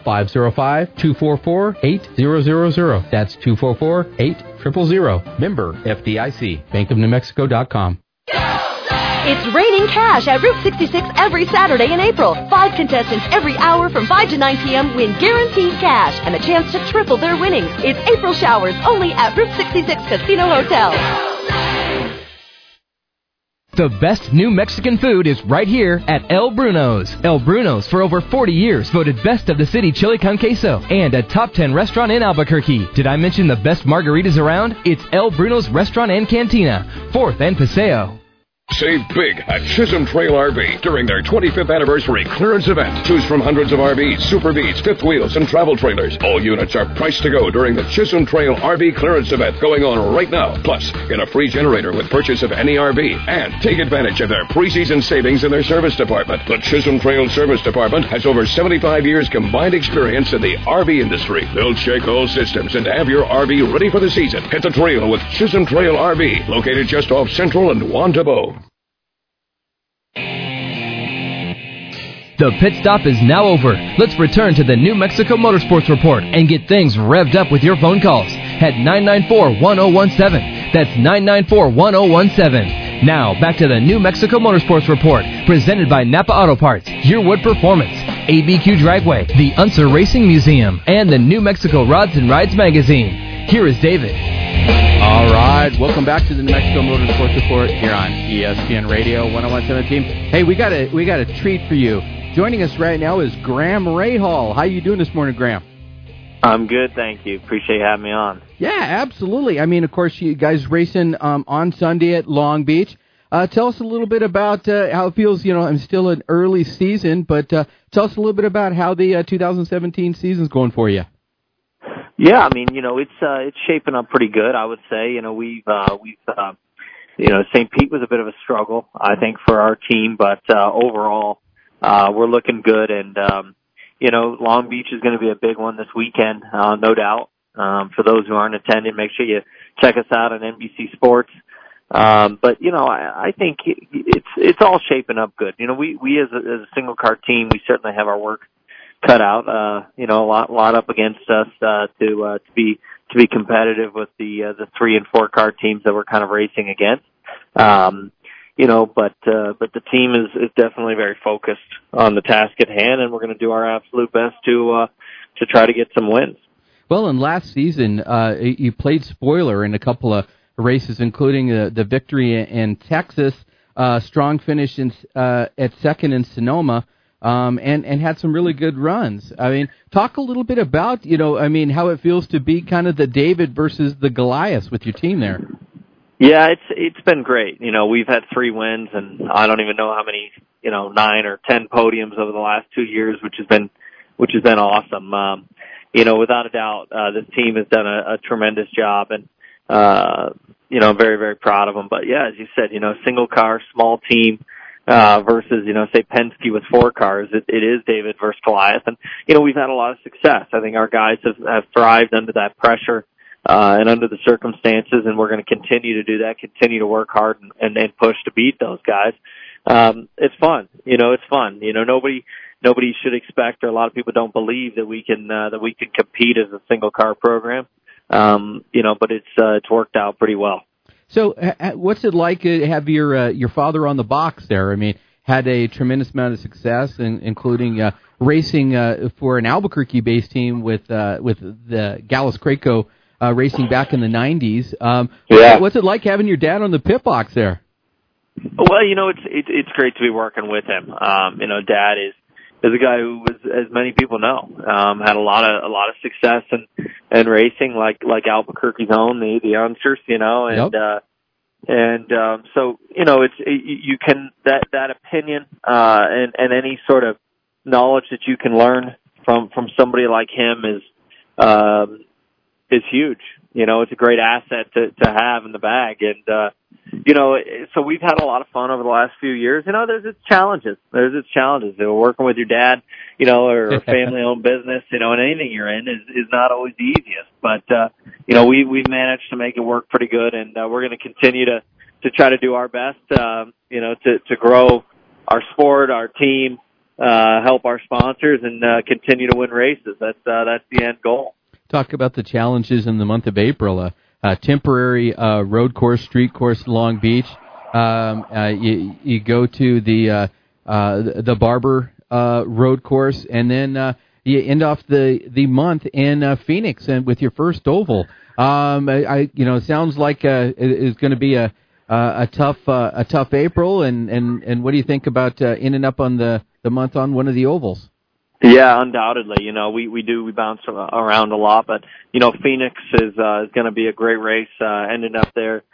505-244-8000. That's 244-8000. Member FDIC. BankofNewMexico.com. It's raining cash at Route 66 every Saturday in April. 5 contestants every hour from 5 to 9 p.m. win guaranteed cash and a chance to triple their winnings. It's April Showers only at Route 66 Casino Hotel. The best new Mexican food is right here at El Bruno's. El Bruno's, for over 40 years, voted Best of the City Chili con Queso and a top 10 restaurant in Albuquerque. Did I mention the best margaritas around? It's El Bruno's Restaurant and Cantina, 4th and Paseo. Save big at Chisholm Trail RV during their 25th anniversary clearance event. Choose from hundreds of RVs, Super Bs, fifth wheels, and travel trailers. All units are priced to go during the Chisholm Trail RV clearance event going on right now. Plus, get a free generator with purchase of any RV. And take advantage of their preseason savings in their service department. The Chisholm Trail Service Department has over 75 years combined experience in the RV industry. They'll check all systems and have your RV ready for the season. Hit the trail with Chisholm Trail RV, located just off Central and Juan Tabo. The pit stop is now over. Let's return to the New Mexico Motorsports Report and get things revved up with your phone calls at 994-1017. That's 994-1017. Now, back to the New Mexico Motorsports Report, presented by Napa Auto Parts, Your Wood Performance, ABQ Dragway, the Unser Racing Museum, and the New Mexico Rods and Rides magazine. Here is David. All right, welcome back to the New Mexico Motorsports Report here on ESPN Radio 101.17. Hey, we got a treat for you. Joining us right now is Graham Rahal. How you doing this morning, Graham? I'm good, thank you. Appreciate you having me on. Yeah, absolutely. I mean, of course, you guys racing on Sunday at Long Beach. Tell us a little bit about how it feels. You know, I'm still an early season, but tell us a little bit about how the 2017 season's going for you. Yeah, I mean, you know, it's shaping up pretty good, I would say. You know, we've you know, St. Pete was a bit of a struggle, I think, for our team, but overall, we're looking good. And you know, Long Beach is going to be a big one this weekend, no doubt. For those who aren't attending, make sure you check us out on NBC Sports. But you know, I think it's all shaping up good. You know, we as a single car team, we certainly have our work cut out. You know, a lot up against us to be competitive with the 3 and 4 car teams that we're kind of racing against. You know, but the team is definitely very focused on the task at hand, and we're going to do our absolute best to try to get some wins. Well, in last season, you played spoiler in a couple of races, including the victory in Texas, strong finish at second in Sonoma, and had some really good runs. I mean, talk a little bit about, you know, I mean, how it feels to be kind of the David versus the Goliath with your team there. Yeah, it's been great. You know, we've had 3 wins, and I don't even know how many, you know, 9 or 10 podiums over the last 2 years, which has been awesome. You know, without a doubt, this team has done a tremendous job, and you know, I'm very, very proud of them. But yeah, as you said, you know, single car, small team, versus, you know, say Penske with 4 cars, it is David versus Goliath. And, you know, we've had a lot of success. I think our guys have thrived under that pressure, and under the circumstances, and we're going to continue to do that, continue to work hard and push to beat those guys. It's fun. You know, it's fun. You know, nobody should expect, or a lot of people don't believe that we can compete as a single car program. You know, but it's worked out pretty well. So, what's it like to have your father on the box there? I mean, had a tremendous amount of success, including racing for an Albuquerque-based team with the Gallus Craco racing back in the 90s. Yeah. What's it like having your dad on the pit box there? Well, you know, it's great to be working with him. You know, Dad is a guy who was, as many people know, had a lot of success in racing, like Albuquerque's own, the Unsers, you know, and so, you know, you can, that opinion, and any sort of knowledge that you can learn from somebody like him is huge. You know, it's a great asset to have in the bag. And, you know, so we've had a lot of fun over the last few years. You know, there's its challenges. You know, working with your dad, you know, or a family-owned business, you know, and anything you're in is not always the easiest. But, you know, we've managed to make it work pretty good, and we're going to continue to try to do our best, you know, to grow our sport, our team, help our sponsors, and continue to win races. That's the end goal. Talk about the challenges in the month of April. Temporary road course, street course, Long Beach. You go to the Barber road course, and then you end off the month in Phoenix and with your first oval. You know, it sounds like it's going to be a a tough April, and what do you think about ending up on the month on one of the ovals? Yeah, undoubtedly. We bounce around a lot, but Phoenix is going to be a great race. Ending up there,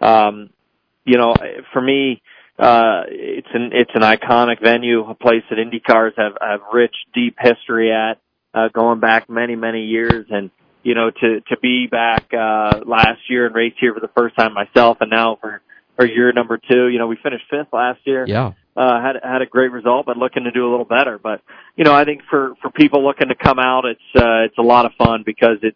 for me, it's an iconic venue, a place that Indy cars have rich, deep history at, going back many years, and to be back last year and race here for the first time myself, and now for year number 2. We finished 5th last year. Yeah. Had a great result, but looking to do a little better. But I think for people looking to come out, it's a lot of fun because it's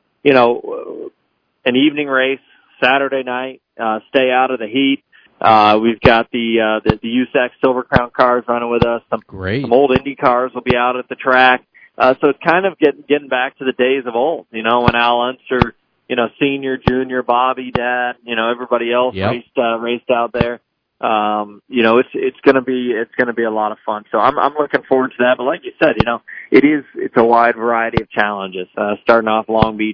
an evening race, Saturday night. Stay out of the heat. We've got the USAC Silver Crown cars running with us. Some old Indy cars will be out at the track. So it's kind of getting back to the days of old. When Al Unser, senior, junior, Bobby, Dad, everybody else raced out there. It's going to be a lot of fun. So I'm looking forward to that. But like you said, it's a wide variety of challenges. Starting off Long Beach,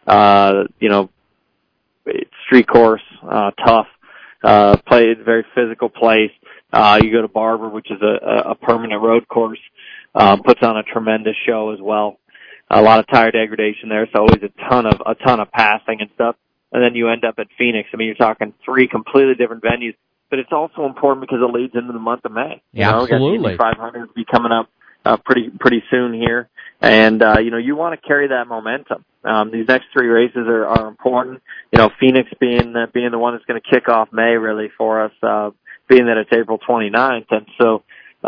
street course, tough, played very physical place. You go to Barber, which is a permanent road course, puts on a tremendous show as well. A lot of tire degradation there, so always a ton of passing and stuff. And then you end up at Phoenix. I mean, you're talking 3 completely different venues. But it's also important because it leads into the month of May. Absolutely. We got the Indy 500 be coming up pretty soon here, and you want to carry that momentum. These next 3 races are important. Phoenix being the one that's going to kick off May really for us, being that it's April 29th, and so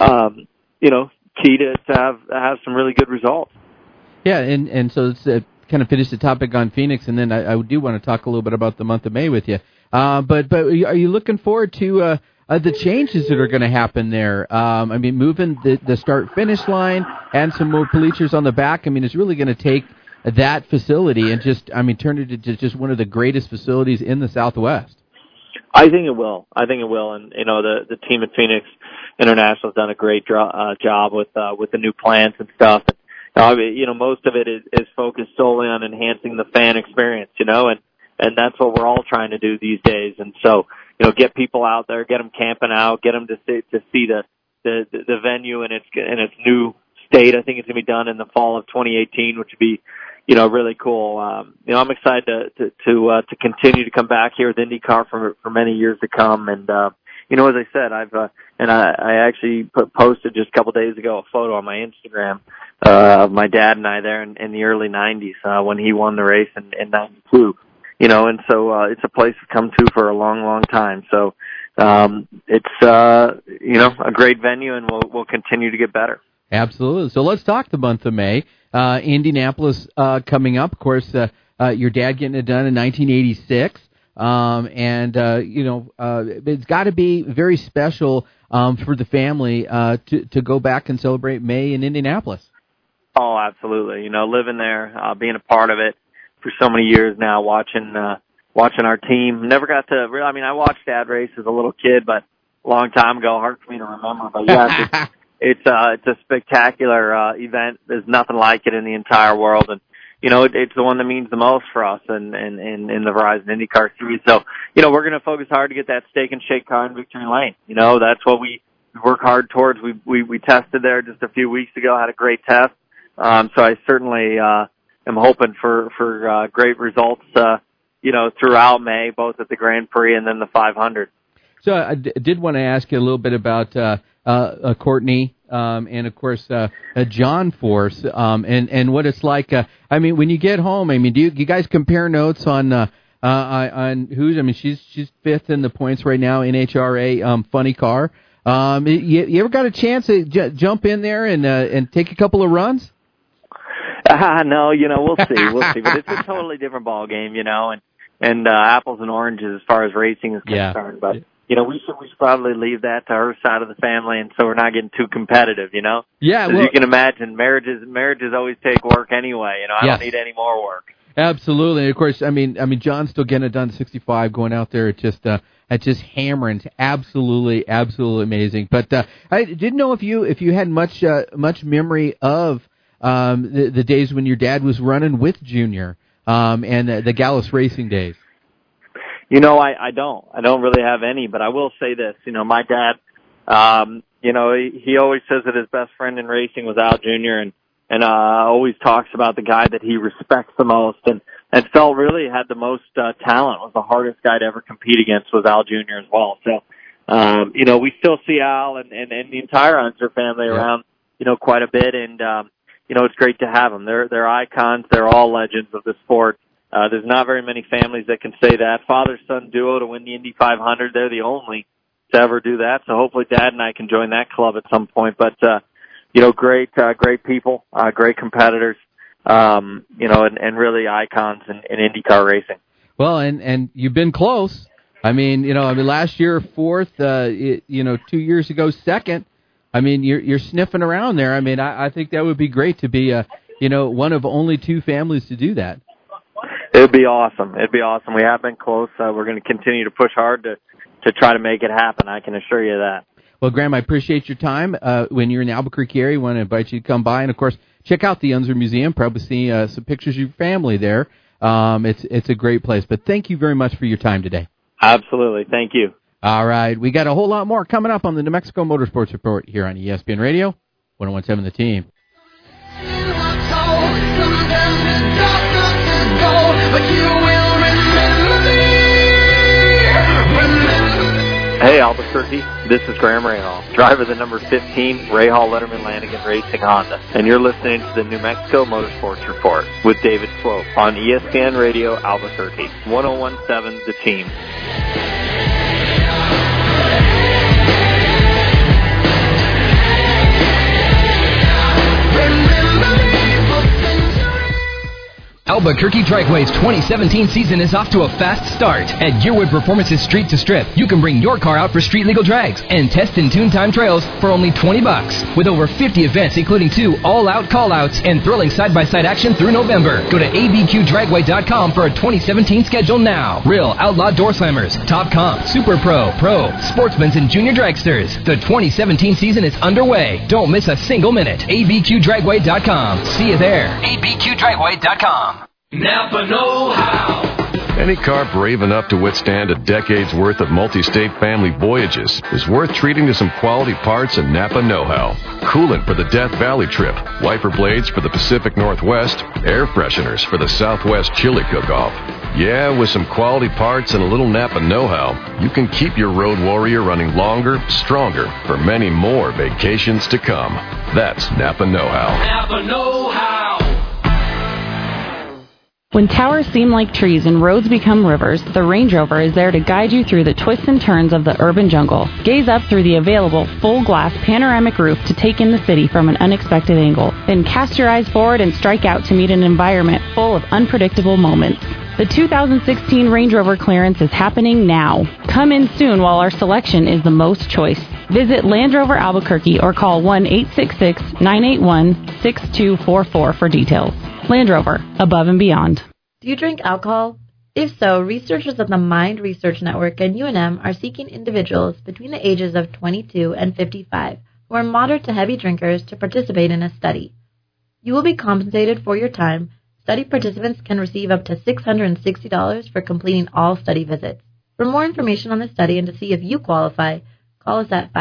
key to have some really good results. Yeah, and so it's kind of finish the topic on Phoenix, and then I do want to talk a little bit about the month of May with you. But are you looking forward to the changes that are going to happen there? Moving the start-finish line and some more bleachers on the back. It's really going to take that facility and turn it into just one of the greatest facilities in the Southwest. I think it will. And the team at Phoenix International has done a great job with the new plants and stuff. Most of it is focused solely on enhancing the fan experience. And that's what we're all trying to do these days. And so, get people out there, get them camping out, get them to see the venue in its new state. I think it's going to be done in the fall of 2018, which would be, really cool. I'm excited to continue to come back here with IndyCar for many years to come. And, as I said, I actually posted just a couple days ago a photo on my Instagram of my dad and I there in the early 90s when he won the race in 92. And so it's a place to come to for a long time. So it's a great venue, and we'll continue to get better. Absolutely. So let's talk the month of May. Indianapolis coming up. Of course, your dad getting it done in 1986. It's got to be very special for the family to go back and celebrate May in Indianapolis. Oh, absolutely. Living there, being a part of it for so many years now, watching our team. Never got to I watched Dad race as a little kid, but a long time ago, hard for me to remember. But yeah, it's a spectacular event. There's nothing like it in the entire world, and it's the one that means the most for us in the Verizon IndyCar Series. So we're going to focus hard to get that Steak and Shake car in Victory Lane. That's what we work hard towards. We tested there just a few weeks ago, had a great test. So I certainly I'm hoping for great results, throughout May, both at the Grand Prix and then the 500. So I did want to ask you a little bit about Courtney and, of course, John Force and what it's like. When you get home, do you guys compare notes on who's? She's 5th in the points right now, NHRA funny car. You ever got a chance to jump in there and take a couple of runs? No, we'll see. But it's a totally different ball game, and apples and oranges as far as racing is concerned. But we should probably leave that to her side of the family, and so we're not getting too competitive, Yeah, as you can imagine, marriages always take work anyway. I don't need any more work. Absolutely. Of course, John's still getting it done. 65, going out there at just hammering. It's absolutely amazing. But I didn't know if you had much memory of the days when your dad was running with Junior, and the Gallus Racing days. I don't really have any, but I will say this. My dad, he always says that his best friend in racing was Al Jr. and always talks about the guy that he respects the most and felt really had the most talent, was the hardest guy to ever compete against was Al Jr. as well. So, we still see Al and the entire Unser family around, quite a bit, and it's great to have them. They're icons. They're all legends of the sport. There's not very many families that can say that. Father-son duo to win the Indy 500. They're the only to ever do that. So hopefully Dad and I can join that club at some point. But, great people, great competitors, and really icons in IndyCar racing. Well, and you've been close. Last year, fourth, 2 years ago, second. You're sniffing around there. I think that would be great to be, one of only two families to do that. It'd be awesome. We have been close. We're going to continue to push hard to try to make it happen. I can assure you that. Well, Graham, I appreciate your time. When you're in the Albuquerque area, I want to invite you to come by. And, of course, check out the Unser Museum. Probably see some pictures of your family there. It's a great place. But thank you very much for your time today. Absolutely. Thank you. All right. We got a whole lot more coming up on the New Mexico Motorsports Report here on ESPN Radio, 101.7 The Team. Hey Albuquerque, this is Graham Rahal, driver of the number 15 Rahal Letterman Lanigan Racing Honda, and you're listening to the New Mexico Motorsports Report with David Swope on ESPN Radio Albuquerque, 101.7 The Team. Albuquerque Dragway's 2017 season is off to a fast start. At Gearwood Performance's Street to Strip, you can bring your car out for street legal drags and test and tune time trails for only $20. With over 50 events, including 2 all-out call-outs and thrilling side-by-side action through November. Go to abqdragway.com for a 2017 schedule now. Real Outlaw Door Slammers, Top Comp, Super Pro, Sportsman's, and Junior Dragsters. The 2017 season is underway. Don't miss a single minute. abqdragway.com. See you there. abqdragway.com. Napa know-how. Any car brave enough to withstand a decade's worth of multi-state family voyages is worth treating to some quality parts and Napa know-how. Coolant for the Death Valley trip, wiper blades for the Pacific Northwest, air fresheners for the Southwest chili cook-off. Yeah, with some quality parts and a little Napa know-how, you can keep your road warrior running longer, stronger, for many more vacations to come. That's Napa know-how. Napa know-how. When towers seem like trees and roads become rivers, the Range Rover is there to guide you through the twists and turns of the urban jungle. Gaze up through the available full-glass panoramic roof to take in the city from an unexpected angle. Then cast your eyes forward and strike out to meet an environment full of unpredictable moments. The 2016 Range Rover clearance is happening now. Come in soon while our selection is the most choice. Visit Land Rover Albuquerque or call 1-866-981-6244 for details. Land Rover, above and beyond. Do you drink alcohol? If so, researchers at the Mind Research Network and UNM are seeking individuals between the ages of 22 and 55 who are moderate to heavy drinkers to participate in a study. You will be compensated for your time. Study participants can receive up to $660 for completing all study visits. For more information on the study and to see if you qualify, call us at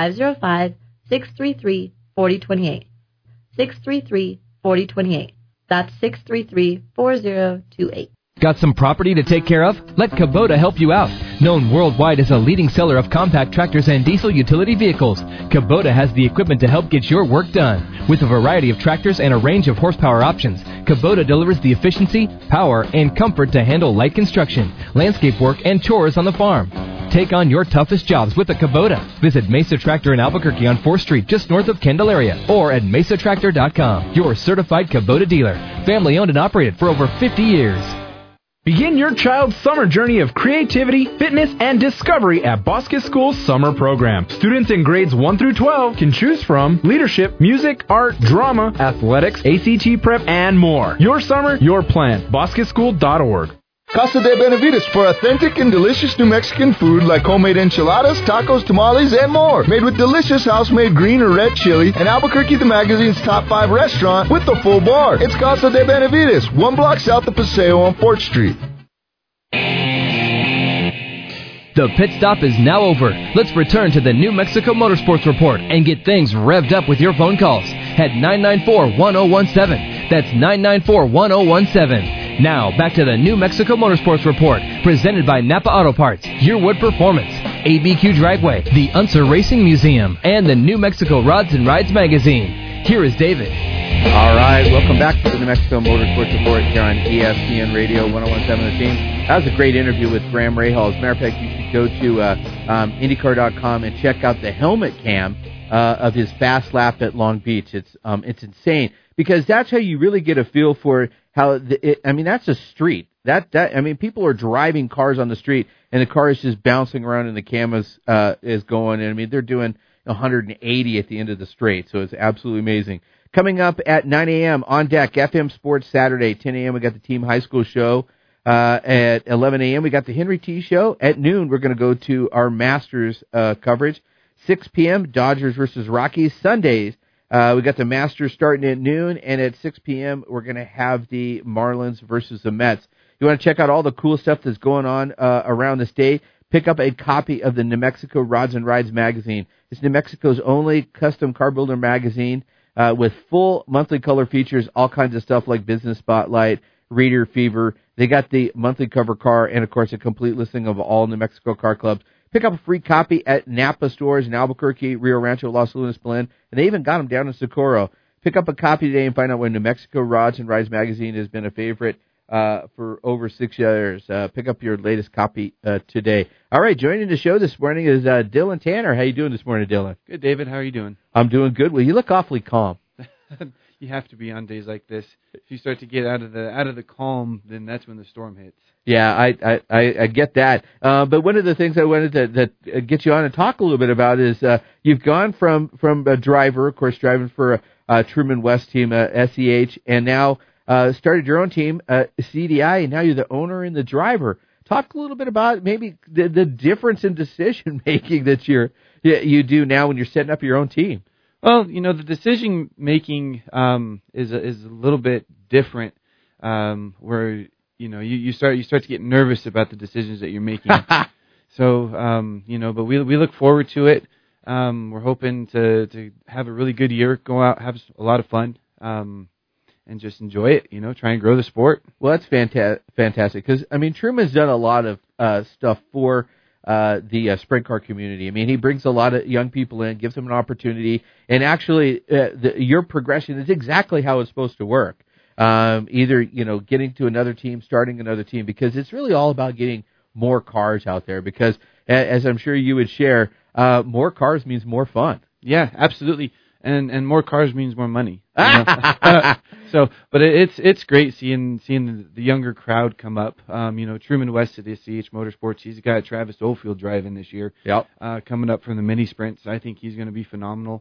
505-633-4028. 633-4028. That's 633-4028. Got some property to take care of? Let Kubota help you out. Known worldwide as a leading seller of compact tractors and diesel utility vehicles, Kubota has the equipment to help get your work done. With a variety of tractors and a range of horsepower options, Kubota delivers the efficiency, power, and comfort to handle light construction, landscape work, and chores on the farm. Take on your toughest jobs with a Kubota. Visit Mesa Tractor in Albuquerque on 4th Street, just north of Candelaria, or at mesatractor.com. Your certified Kubota dealer. Family owned and operated for over 50 years. Begin your child's summer journey of creativity, fitness, and discovery at Bosque School's summer program. Students in grades 1 through 12 can choose from leadership, music, art, drama, athletics, ACT prep, and more. Your summer, your plan. BosqueSchool.org. Casa de Benavides for authentic and delicious New Mexican food like homemade enchiladas, tacos, tamales, and more. Made with delicious house-made green or red chili, and Albuquerque the Magazine's top 5 restaurant with the full bar. It's Casa de Benavides, 1 block south of Paseo on 4th Street. The pit stop is now over. Let's return to the New Mexico Motorsports Report and get things revved up with your phone calls at 994-1017. That's 994-1017. Now, back to the New Mexico Motorsports Report, presented by Napa Auto Parts, Your Wood Performance, ABQ Dragway, the Unser Racing Museum, and the New Mexico Rods and Rides Magazine. Here is David. All right, welcome back to the New Mexico Motorsports Report here on ESPN Radio 1017 The Team. That was a great interview with Graham Rahal. As a matter of fact, you should go to IndyCar.com and check out the helmet cam of his fast lap at Long Beach. It's insane, because that's how you really get a feel for how that's a street. People are driving cars on the street, and the car is just bouncing around, and the cameras is going. And they're doing 180 at the end of the straight, so it's absolutely amazing. Coming up at 9 a.m. on deck, FM Sports Saturday. 10 a.m. we got the Team High School show. At 11 a.m. we got the Henry T show. At noon we're going to go to our Masters coverage. 6 p.m. Dodgers versus Rockies. Sundays we got the Masters starting at noon, and at 6 p.m. we're going to have the Marlins versus the Mets. You want to check out all the cool stuff that's going on around the state? Pick up a copy of the New Mexico Rods and Rides magazine. It's New Mexico's only custom car builder magazine with full monthly color features, all kinds of stuff like Business Spotlight, Reader Fever. They got the monthly cover car and, of course, a complete listing of all New Mexico car clubs. Pick up a free copy at Napa stores in Albuquerque, Rio Rancho, Los Lunas, Belen, and they even got them down in Socorro. Pick up a copy today and find out why New Mexico Rods and Rides magazine has been a favorite for over 6 years. Pick up your latest copy today. All right, joining the show this morning is Dylan Tanner. How you doing this morning, Dylan? Good, David. How are you doing? I'm doing good. Well, you look awfully calm. You have to be on days like this. If you start to get out of the calm, then that's when the storm hits. Yeah, I get that. But one of the things I wanted to get you on and talk a little bit about is you've gone from a driver, of course, driving for Truman West team, SEH, and now started your own team, CDI, and now you're the owner and the driver. Talk a little bit about maybe the difference in decision making that you do now when you're setting up your own team. Well, the decision making is a little bit different, where you start to get nervous about the decisions that you're making. So but we look forward to it. We're hoping to have a really good year, go out, have a lot of fun, and just enjoy it. Try and grow the sport. Well, that's fantastic, because Truman's done a lot of stuff for the sprint car community. He brings a lot of young people in, gives them an opportunity, and actually your progression is exactly how it's supposed to work. Either getting to another team, starting another team, because it's really all about getting more cars out there, because as I'm sure you would share, more cars means more fun. Yeah, absolutely. And more cars means more money. But it's great seeing the younger crowd come up. Truman West at the SCH Motorsports, he's got Travis Oldfield driving this year. Yep. Coming up from the mini sprints. I think he's going to be phenomenal.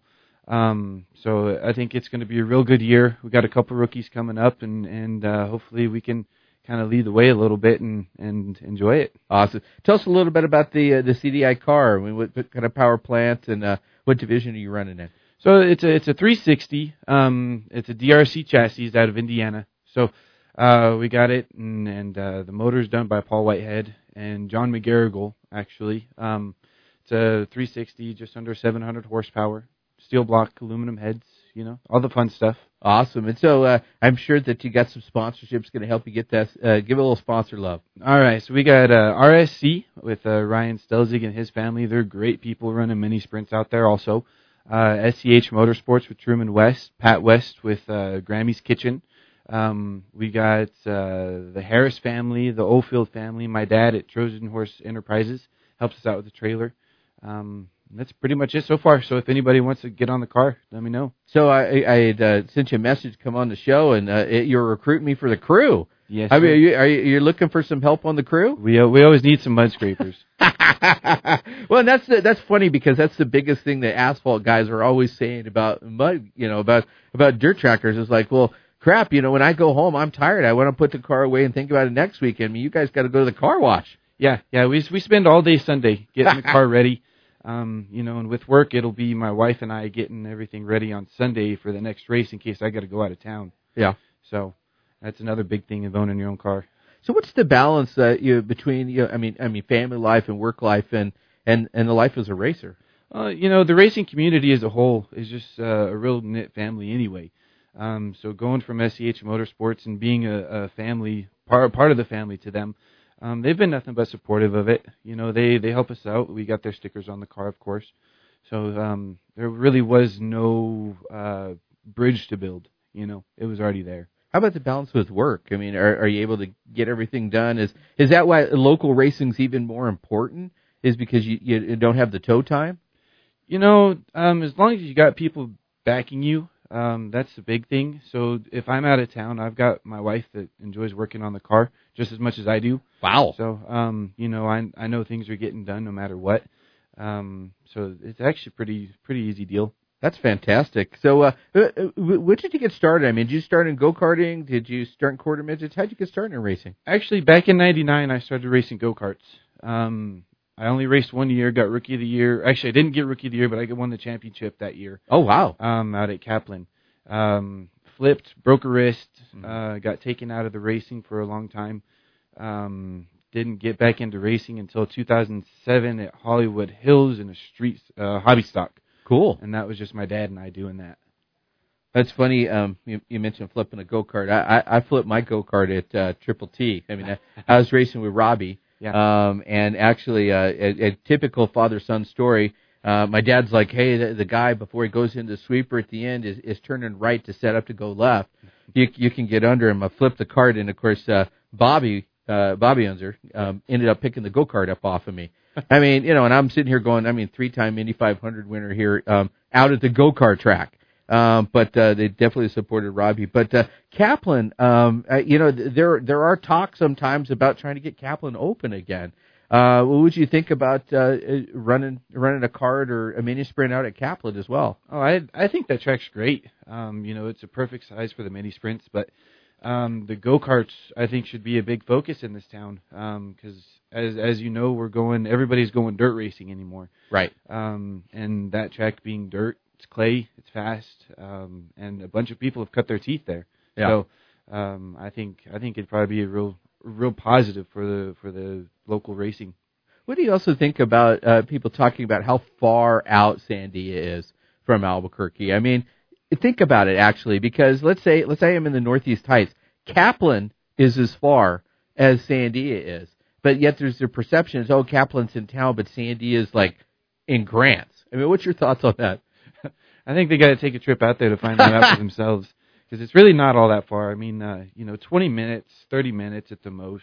So I think it's going to be a real good year. We got a couple rookies coming up, and hopefully we can kind of lead the way a little bit and enjoy it. Awesome. Tell us a little bit about the CDI car. What kind of power plant and what division are you running in? So it's a 360. It's a DRC chassis out of Indiana. So we got it, and the motor's done by Paul Whitehead and John McGarrigle, actually. It's a 360, just under 700 horsepower, steel block, aluminum heads, all the fun stuff. Awesome. And so I'm sure that you got some sponsorships going to help you get that. Give a little sponsor love. All right. So we got RSC with Ryan Stelzig and his family. They're great people running mini sprints out there also. SCH Motorsports with Truman West, Pat West with Grammy's Kitchen. We got the Harris family, the Oldfield family. My dad at Trojan Horse Enterprises helps us out with the trailer. That's pretty much it so far. So if anybody wants to get on the car, let me know. So I sent you a message to come on the show, and you're recruiting me for the crew. Yes. Are you looking for some help on the crew? We always need some mud scrapers. Well, that's funny, because that's the biggest thing that asphalt guys are always saying about mud, about dirt trackers. It's like, well, crap, when I go home, I'm tired. I want to put the car away and think about it next weekend. You guys got to go to the car wash. Yeah. We spend all day Sunday getting the car ready. And with work, it'll be my wife and I getting everything ready on Sunday for the next race in case I got to go out of town. Yeah. So that's another big thing of owning your own car. So what's the balance between family life and work life and the life as a racer? The racing community as a whole is just a real knit family anyway. So going from SEH Motorsports and being a family, part of the family to them, they've been nothing but supportive of it. They help us out. We got their stickers on the car, of course. So there really was no bridge to build. It was already there. How about the balance with work? I mean, are you able to get everything done? Is that why local racing's even more important? Is because you don't have the tow time? As long as you got people backing you, that's the big thing. So if I'm out of town, I've got my wife that enjoys working on the car just as much as I do. Wow. So, I know things are getting done no matter what. So it's actually pretty easy deal. That's fantastic. So, when did you get started? I mean, did you start in go-karting? Did you start in quarter midgets? How did you get started in racing? Actually, back in '99, I started racing go-karts. I only raced 1 year, got Rookie of the Year. Actually, I didn't get Rookie of the Year, but I won the championship that year. Oh, wow. Out at Kaplan. Flipped, broke a wrist, got taken out of the racing for a long time. Didn't get back into racing until 2007 at Hollywood Hills in a street hobby stock. Cool. And that was just my dad and I doing that. That's funny. You mentioned flipping a go-kart. I flipped my go-kart at Triple T. I mean, I was racing with Robbie. Yeah. And actually, a typical father-son story. My dad's like, hey, the guy, before he goes into the sweeper at the end, is turning right to set up to go left. You can get under him. I flipped the cart, and, of course, Bobby Unser ended up picking the go-kart up off of me. I mean, and I'm sitting here going, 3-time Indy 500 winner here out at the go-kart track. But they definitely supported Robbie. But Kaplan, there are talks sometimes about trying to get Kaplan open again. What would you think about running a kart or a mini sprint out at Kaplan as well? Oh, I think that track's great. It's a perfect size for the mini sprints, but the go-karts I think should be a big focus in this town because as you know, everybody's going dirt racing anymore. Right. And that track being dirt, it's clay, it's fast, and a bunch of people have cut their teeth there. Yeah. So I think it'd probably be a real positive for the local racing. What do you also think about people talking about how far out Sandia is from Albuquerque? I mean, think about it actually, because let's say I'm in the Northeast Heights. Kaplan is as far as Sandia is, but yet there's the perception is, Kaplan's in town, but Sandia is like in Grants. I mean, what's your thoughts on that? I think they got to take a trip out there to find that out for themselves, because it's really not all that far. I mean, 20 minutes, 30 minutes at the most,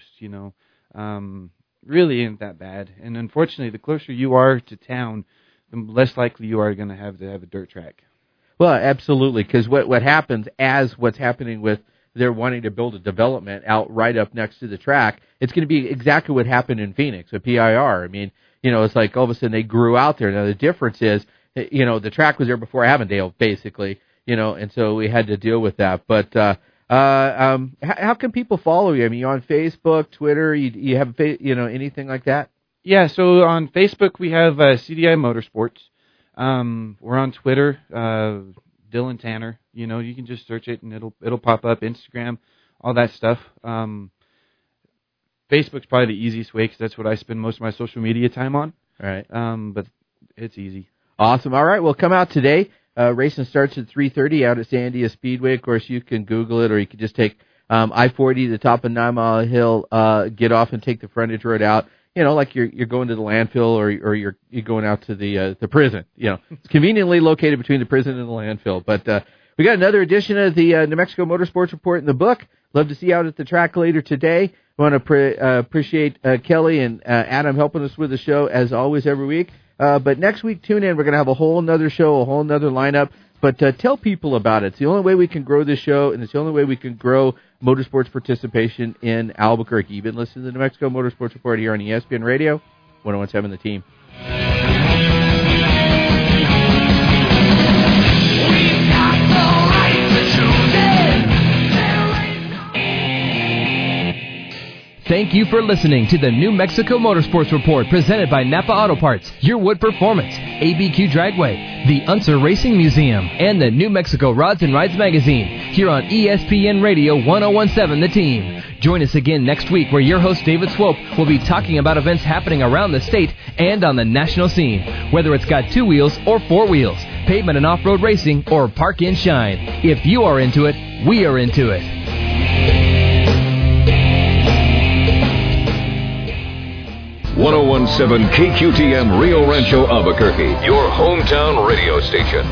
really isn't that bad. And unfortunately, the closer you are to town, the less likely you are going to have a dirt track. Well, absolutely, because what happens as what's happening with they're wanting to build a development out right up next to the track, it's going to be exactly what happened in Phoenix with PIR. I mean, it's like all of a sudden they grew out there. Now, the difference is, the track was there before Avondale, basically, and so we had to deal with that. But how can people follow you? I mean, you on Facebook, Twitter, you have, anything like that? Yeah, so on Facebook we have CDI Motorsports. We're on Twitter, Dylan Tanner. You can just search it and it'll pop up. Instagram, all that stuff. Facebook's probably the easiest way because that's what I spend most of my social media time on. All right. But it's easy. Awesome. All right. Well, come out today. Racing starts at 3:30 out at Sandia Speedway. Of course, you can Google it, or you can just take I-40 to the top of 9 Mile Hill, get off and take the frontage road out. Like you're going to the landfill, or you're going out to the prison. It's conveniently located between the prison and the landfill. But we got another edition of the New Mexico Motorsports Report in the book. Love to see you out at the track later today. I want to appreciate Kelly and Adam helping us with the show as always every week. But next week, tune in. We're going to have a whole nother show, a whole nother lineup. But tell people about it. It's the only way we can grow this show, and it's the only way we can grow motorsports participation in Albuquerque. You've been listening to the New Mexico Motorsports Report here on ESPN Radio, 101.7 The Team. Thank you for listening to the New Mexico Motorsports Report presented by Napa Auto Parts, Your Wood Performance, ABQ Dragway, the Unser Racing Museum, and the New Mexico Rods and Rides Magazine here on ESPN Radio 101.7 The Team. Join us again next week where your host David Swope will be talking about events happening around the state and on the national scene. Whether it's got 2 wheels or 4 wheels, pavement and off-road racing, or park and shine. If you are into it, we are into it. .1017 KQTM Rio Rancho Albuquerque, your hometown radio station.